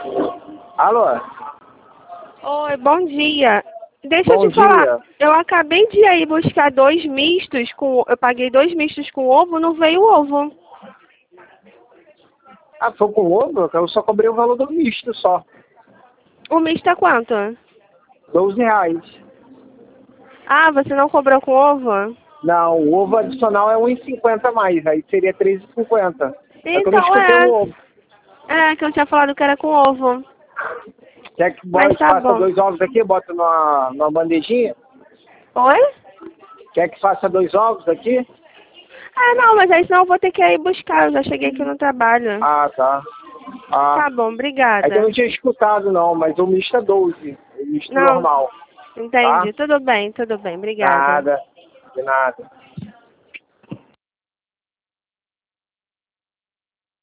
Alô? Oi, bom dia. Deixa Bom eu te falar, dia. eu acabei de ir buscar 2 mistos com... Eu paguei 2 mistos com ovo, não veio ovo. Ah, foi com ovo? Eu só cobrei o valor do misto só. O misto é quanto? R$12. Ah, você não cobrou com ovo? Não, o ovo adicional é 1,50 a mais, aí seria 13,50. É que eu não Então escutei o ovo. É que eu tinha falado que era com ovo. Quer que Mas tá faça bom. 2 ovos aqui, bota numa bandejinha? Oi? Quer que faça 2 ovos aqui? Ah, não, mas aí senão eu vou ter que ir buscar. Eu já cheguei aqui no trabalho. Ah, tá. Ah, Tá bom, é que eu obrigada. não tinha escutado não, mas o misto é 12, o misto Não, normal, tá? entendi. Tudo bem, obrigada. Nada, de nada.